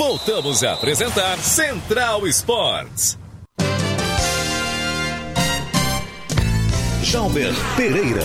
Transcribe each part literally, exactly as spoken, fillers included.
Voltamos a apresentar Central Esportes. Jalber Pereira.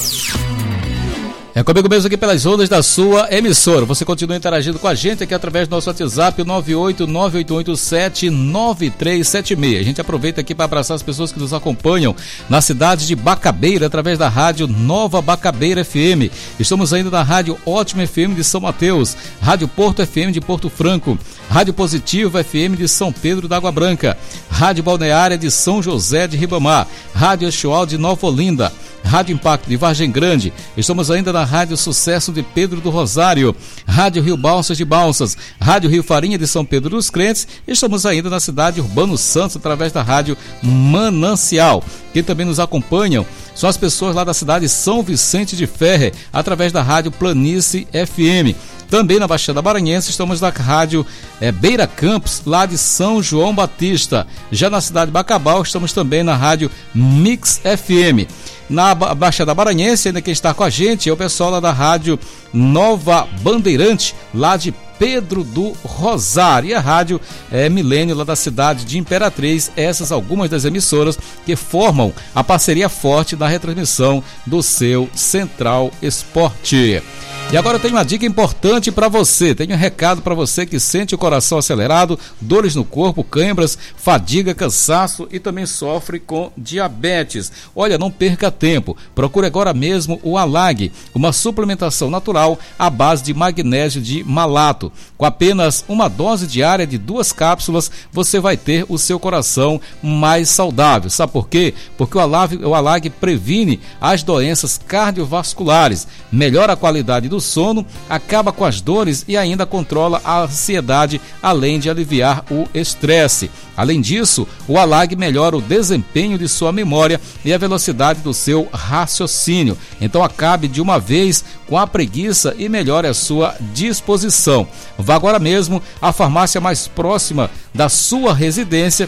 É comigo mesmo aqui pelas ondas da sua emissora. Você continua interagindo com a gente aqui através do nosso WhatsApp, nove oito nove oito oito sete nove três sete seis. A gente aproveita aqui para abraçar as pessoas que nos acompanham na cidade de Bacabeira, através da rádio Nova Bacabeira F M. Estamos ainda na rádio Ótima F M de São Mateus, rádio Porto F M de Porto Franco, rádio Positiva F M de São Pedro da Água Branca, rádio Balneária de São José de Ribamar, rádio Eixual de Nova Olinda, Rádio Impacto de Vargem Grande. Estamos ainda na Rádio Sucesso de Pedro do Rosário, Rádio Rio Balsas de Balsas, Rádio Rio Farinha de São Pedro dos Crentes. Estamos ainda na cidade Urbano Santos, através da Rádio Manancial. Quem também nos acompanham são as pessoas lá da cidade São Vicente de Ferre, através da Rádio Planície F M. Também na Baixada Maranhense estamos na rádio é, Beira Campos, lá de São João Batista. Já na cidade de Bacabal estamos também na rádio Mix F M. Na Baixada Maranhense, ainda quem está com a gente é o pessoal lá da rádio Nova Bandeirante, lá de Pedro do Rosário, e a rádio é, Milênio, lá da cidade de Imperatriz. Essas algumas das emissoras que formam a parceria forte da retransmissão do seu Central Esporte. E agora eu tenho uma dica importante para você, tenho um recado para você que sente o coração acelerado, dores no corpo, câimbras, fadiga, cansaço e também sofre com diabetes. Olha, não perca tempo, procure agora mesmo o Alag, uma suplementação natural à base de magnésio de malato. Com apenas uma dose diária de duas cápsulas, você vai ter o seu coração mais saudável. Sabe por quê? Porque o Alag, o Alag previne as doenças cardiovasculares, melhora a qualidade do do sono, acaba com as dores e ainda controla a ansiedade, além de aliviar o estresse. Além disso, o Alag melhora o desempenho de sua memória e a velocidade do seu raciocínio. Então acabe de uma vez com a preguiça e melhore a sua disposição. Vá agora mesmo à farmácia mais próxima da sua residência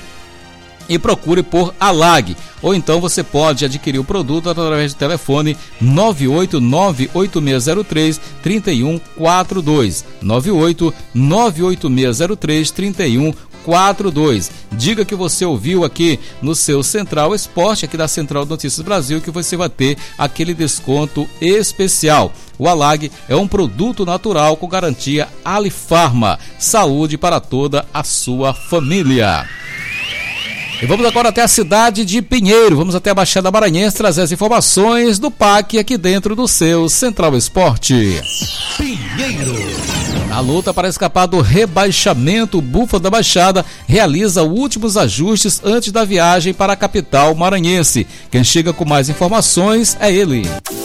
e procure por Alag, ou então você pode adquirir o produto através do telefone nove oito nove oito seis zero três três um quatro dois, nove oito nove oito seis zero três três um quatro dois. Diga que você ouviu aqui no seu Central Esporte, aqui da Central Notícias Brasil, que você vai ter aquele desconto especial. O Alag é um produto natural com garantia Alifarma, saúde para toda a sua família. E vamos agora até a cidade de Pinheiro, vamos até a Baixada Maranhense trazer as informações do P A C aqui dentro do seu Central Esporte. Pinheiro. Na luta para escapar do rebaixamento, o Búfalo da Baixada realiza últimos ajustes antes da viagem para a capital maranhense. Quem chega com mais informações é ele.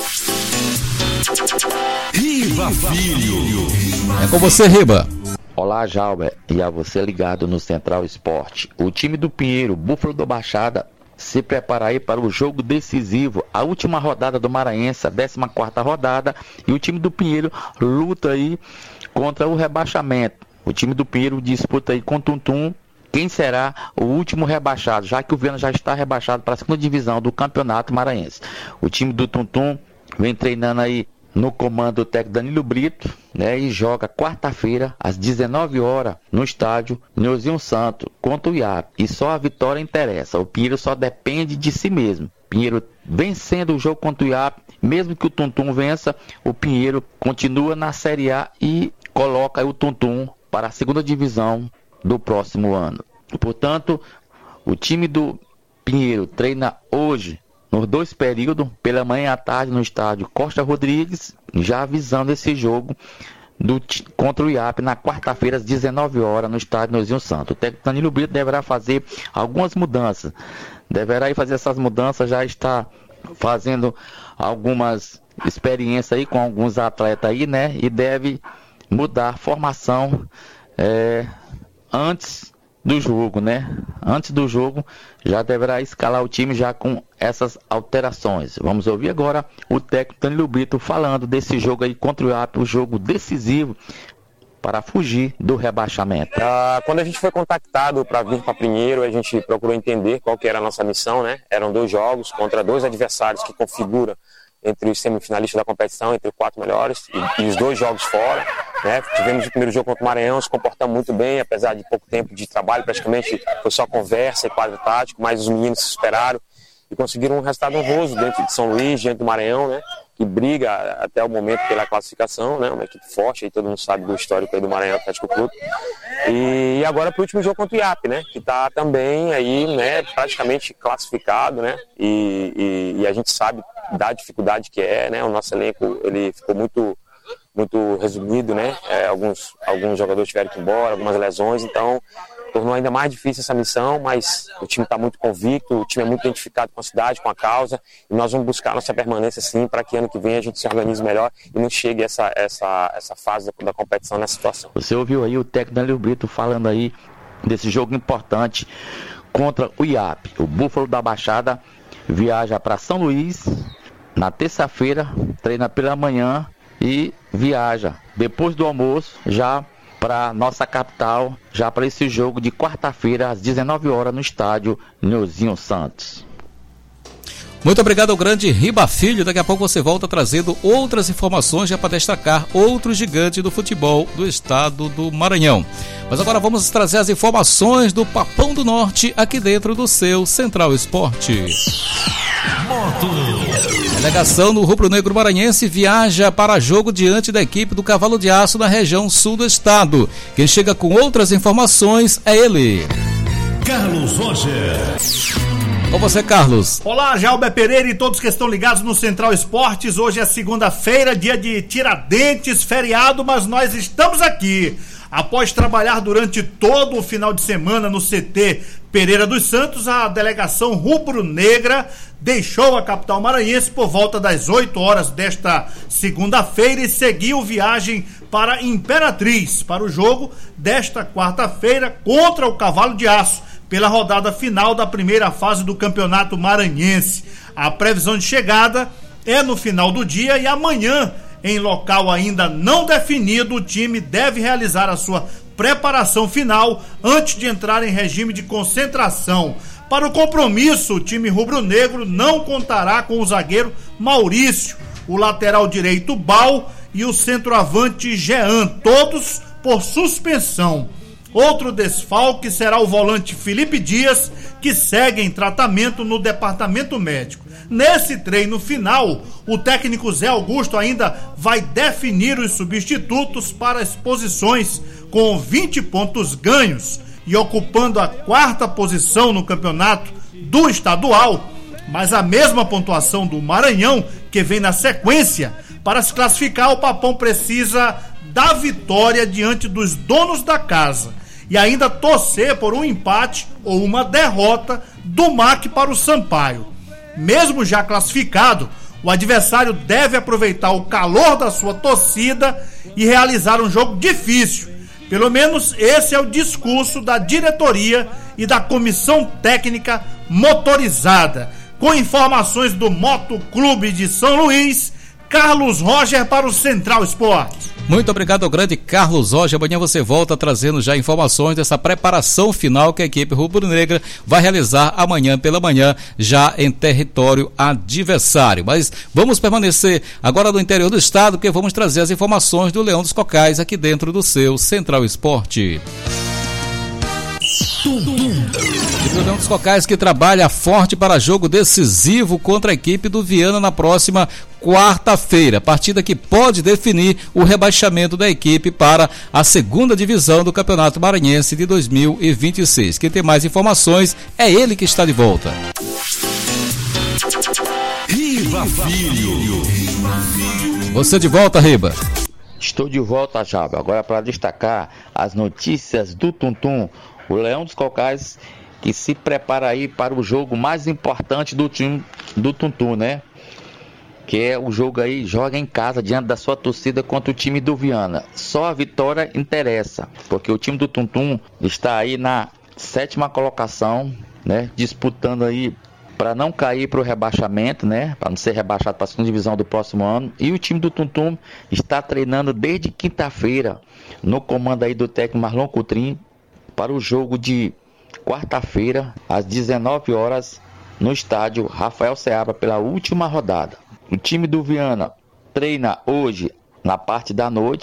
Riba Filho. É com você, Riba. Olá, Jalber, e a você ligado no Central Esporte. O time do Pinheiro, Búfalo da Baixada, se prepara aí para o jogo decisivo, a última rodada do Maranhense, a décima quarta rodada, e o time do Pinheiro luta aí contra o rebaixamento. O time do Pinheiro disputa aí com o Tuntum quem será o último rebaixado, já que o Viana já está rebaixado para a segunda divisão do Campeonato Maranhense. O time do Tuntum vem treinando aí no comando do técnico Danilo Brito, né, e joga quarta-feira às dezenove horas no estádio Neuzinho Santo contra o I A P. E só a vitória interessa. O Pinheiro só depende de si mesmo. Pinheiro vencendo o jogo contra o I A P, mesmo que o Tuntum vença, o Pinheiro continua na Série A e coloca o Tuntum para a segunda divisão do próximo ano. Portanto, o time do Pinheiro treina hoje nos dois períodos, pela manhã e à tarde, no estádio Costa Rodrigues, já avisando esse jogo do, contra o I A P na quarta-feira, às dezenove horas, no estádio Neuzinho Santo. O técnico Danilo Brito deverá fazer algumas mudanças. Deverá ir fazer essas mudanças, já está fazendo algumas experiências aí com alguns atletas aí, né? E deve mudar a formação é, antes do jogo, né? Antes do jogo já deverá escalar o time já com essas alterações. Vamos ouvir agora o técnico Danilo Brito falando desse jogo aí contra o I A P, o jogo decisivo para fugir do rebaixamento. Ah, quando a gente foi contactado para vir para Pinheiro, a gente procurou entender qual que era a nossa missão, né? Eram dois jogos contra dois adversários que configuram entre os semifinalistas da competição, entre os quatro melhores, e, e os dois jogos fora. né? Tivemos o primeiro jogo contra o Maranhão, se comportamos muito bem, apesar de pouco tempo de trabalho, praticamente foi só conversa e quadro tático, mas os meninos se esperaram e conseguiram um resultado honroso dentro de São Luís, diante do Maranhão, né? Que briga até o momento pela classificação, né? Uma equipe forte, aí todo mundo sabe do histórico aí do Maranhão Atlético Clube. E agora para o último jogo contra o I A P, né? Que está também aí, né? Praticamente classificado, né? E, e, e a gente sabe da dificuldade que é, né? O nosso elenco, ele ficou muito, muito resumido, né? É, alguns, alguns jogadores tiveram que ir embora, algumas lesões, então tornou ainda mais difícil essa missão, mas o time está muito convicto, o time é muito identificado com a cidade, com a causa, e nós vamos buscar nossa permanência sim, para que ano que vem a gente se organize melhor e não chegue essa, essa, essa fase da, da competição nessa situação. Você ouviu aí o técnico Danilo Brito falando aí desse jogo importante contra o I A P. O Búfalo da Baixada viaja para São Luís na terça-feira, treina pela manhã e viaja depois do almoço já para nossa capital, já para esse jogo de quarta-feira às dezenove horas no estádio Neuzinho Santos. Muito obrigado ao grande Riba Filho. Daqui a pouco você volta trazendo outras informações já para destacar outro gigante do futebol do estado do Maranhão. Mas agora vamos trazer as informações do Papão do Norte aqui dentro do seu Central Esporte. A delegação do Rubro Negro Maranhense viaja para jogo diante da equipe do Cavalo de Aço na região sul do estado. Quem chega com outras informações é ele, Carlos Roger. Com você, Carlos. Olá, Jalber Pereira e todos que estão ligados no Central Esportes. Hoje é segunda-feira, dia de Tiradentes, feriado, mas nós estamos aqui. Após trabalhar durante todo o final de semana no C T Pereira dos Santos, a delegação rubro-negra deixou a capital maranhense por volta das oito horas desta segunda-feira e seguiu viagem para Imperatriz, para o jogo desta quarta-feira contra o Cavalo de Aço, pela rodada final da primeira fase do Campeonato Maranhense. A previsão de chegada é no final do dia e amanhã, em local ainda não definido, o time deve realizar a sua preparação final antes de entrar em regime de concentração. Para o compromisso, o time rubro-negro não contará com o zagueiro Maurício, o lateral direito Bal e o centroavante Jean, todos por suspensão. Outro desfalque será o volante Felipe Dias, que segue em tratamento no departamento médico. Nesse treino final, o técnico Zé Augusto ainda vai definir os substitutos para as posições com vinte pontos ganhos e ocupando a quarta posição no campeonato do estadual, mas a mesma pontuação do Maranhão, que vem na sequência. Para se classificar, o Papão precisa da vitória diante dos donos da casa e ainda torcer por um empate ou uma derrota do M A C para o Sampaio. Mesmo já classificado, o adversário deve aproveitar o calor da sua torcida e realizar um jogo difícil. Pelo menos esse é o discurso da diretoria e da comissão técnica motorizada. Com informações do Motoclube de São Luís, Carlos Roger para o Central Esportes. Muito obrigado ao grande Carlos Roger. Amanhã você volta trazendo já informações dessa preparação final que a equipe rubro-negra vai realizar amanhã pela manhã, já em território adversário. Mas vamos permanecer agora no interior do estado, porque vamos trazer as informações do Leão dos Cocais aqui dentro do seu Central Esporte. O Leão dos Cocais que trabalha forte para jogo decisivo contra a equipe do Viana na próxima quarta-feira, partida que pode definir o rebaixamento da equipe para a segunda divisão do Campeonato Maranhense de dois mil e vinte e seis. Quem tem mais informações é ele que está de volta. Riba Filho. Você de volta, Riba. Estou de volta, Jabo. Agora para destacar as notícias do Tuntum. O Leão dos Cocais que se prepara aí para o jogo mais importante do time do Tuntum, né? Que é o jogo aí, joga em casa diante da sua torcida contra o time do Viana. Só a vitória interessa, porque o time do Tuntum está aí na sétima colocação, né? Disputando aí para não cair para o rebaixamento, né? Para não ser rebaixado para a segunda divisão do próximo ano. E o time do Tuntum está treinando desde quinta-feira, no comando aí do técnico Marlon Coutrinho, para o jogo de quarta-feira, às dezenove horas, no estádio Rafael Seabra, pela última rodada. O time do Viana treina hoje, na parte da noite,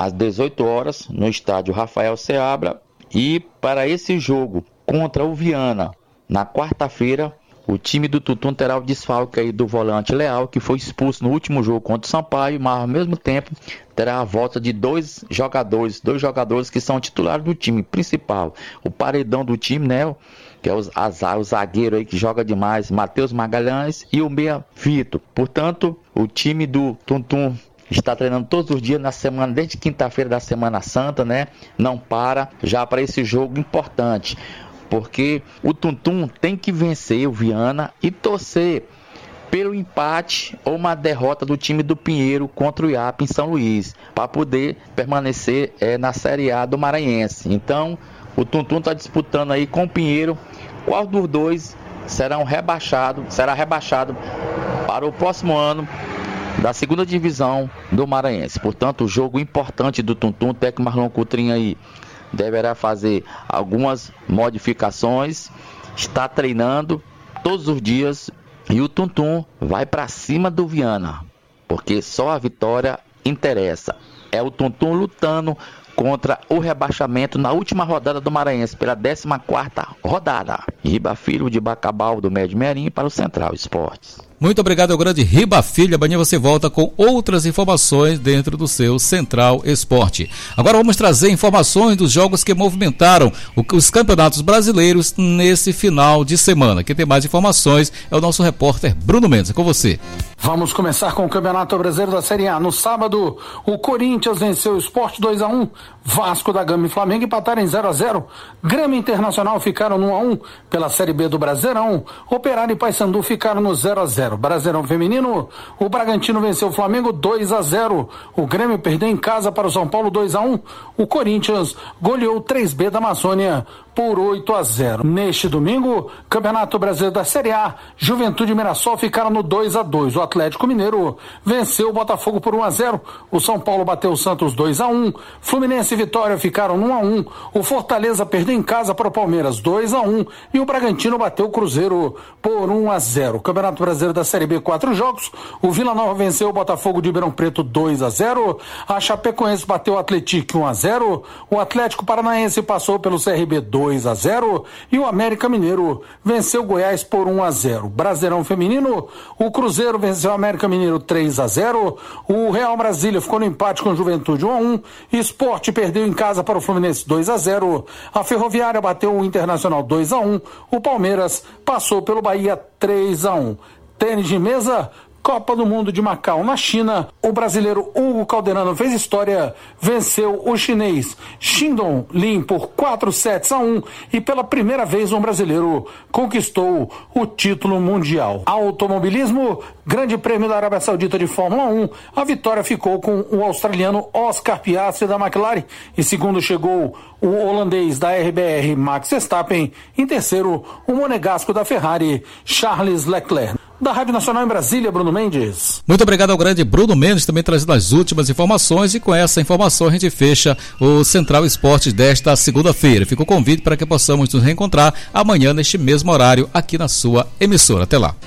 às dezoito horas, no estádio Rafael Seabra. E para esse jogo contra o Viana, na quarta-feira, o time do Tuntum terá o desfalque aí do volante Leal, que foi expulso no último jogo contra o Sampaio, mas ao mesmo tempo terá a volta de dois jogadores, dois jogadores que são titulares do time principal. O paredão do time, né, que é o, a, o zagueiro aí que joga demais, Matheus Magalhães, e o meia Vitor. Portanto, o time do Tuntum está treinando todos os dias na semana, desde quinta-feira da Semana Santa, né? Não para, já para esse jogo importante. Porque o Tuntum tem que vencer o Viana e torcer pelo empate ou uma derrota do time do Pinheiro contra o I A P em São Luís, para poder permanecer é, na Série A do Maranhense. Então, o Tuntum está disputando aí com o Pinheiro qual dos dois serão rebaixado, será rebaixado para o próximo ano da segunda divisão do Maranhense. Portanto, o jogo importante do Tuntum, o técnico Marlon Coutrinho aí deverá fazer algumas modificações, está treinando todos os dias e o Tuntum vai para cima do Viana, porque só a vitória interessa. É o Tuntum lutando contra o rebaixamento na última rodada do Maranhense, pela décima quarta rodada. Riba Filho de Bacabal, do Médio Merim, para o Central Esportes. Muito obrigado ao grande Riba Filho. Amanhã você volta com outras informações dentro do seu Central Esporte. Agora vamos trazer informações dos jogos que movimentaram os campeonatos brasileiros nesse final de semana. Quem tem mais informações é o nosso repórter Bruno Mendes. É com você. Vamos começar com o Campeonato Brasileiro da Série A. No sábado, o Corinthians venceu o Sport dois a um. Vasco da Gama e Flamengo empataram em zero a zero. Grêmio Internacional ficaram no um a um. Pela Série B do Brasileirão, Operário e Paysandu ficaram no zero a zero. Brasileirão Feminino, o Bragantino venceu o Flamengo dois a zero. O Grêmio perdeu em casa para o São Paulo dois a um. O Corinthians goleou o três B da Amazônia por oito a zero. Neste domingo, Campeonato Brasileiro da Série A, Juventude e Mirassol ficaram no dois a dois. O Atlético Mineiro venceu o Botafogo por um a zero. O São Paulo bateu o Santos dois a um. Fluminense e Vitória ficaram no um a um. O Fortaleza perdeu em casa para o Palmeiras dois a um. E o Bragantino bateu o Cruzeiro por um a zero. Campeonato Brasileiro da Série B, quatro jogos. O Vila Nova venceu o Botafogo de Ribeirão Preto dois a zero. A Chapecoense bateu o Atlético um a zero. O Atlético Paranaense passou pelo C R B dois a zero. E o América Mineiro venceu o Goiás por um a zero. Brasileirão Feminino, o Cruzeiro venceu o América Mineiro três a zero. O Real Brasília ficou no empate com o Juventude um a um. Sport perdeu em casa para o Fluminense dois a zero. A Ferroviária bateu o Internacional dois a um. O Palmeiras passou pelo Bahia três a um. Tênis de mesa, Copa do Mundo de Macau na China, o brasileiro Hugo Calderano fez história, venceu o chinês Shindong Lin por quatro sets a um e pela primeira vez um brasileiro conquistou o título mundial. Automobilismo, Grande Prêmio da Arábia Saudita de Fórmula um, a vitória ficou com o australiano Oscar Piastri da McLaren, em segundo chegou o holandês da R B R Max Verstappen, em terceiro o monegasco da Ferrari Charles Leclerc. Da Rádio Nacional em Brasília, Bruno Mendes. Muito obrigado ao grande Bruno Mendes, também trazendo as últimas informações, e com essa informação a gente fecha o Central Esportes desta segunda-feira. Fica o convite para que possamos nos reencontrar amanhã neste mesmo horário aqui na sua emissora. Até lá.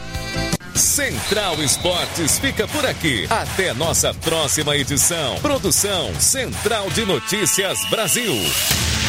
Central Esportes fica por aqui. Até nossa próxima edição. Produção Central de Notícias Brasil.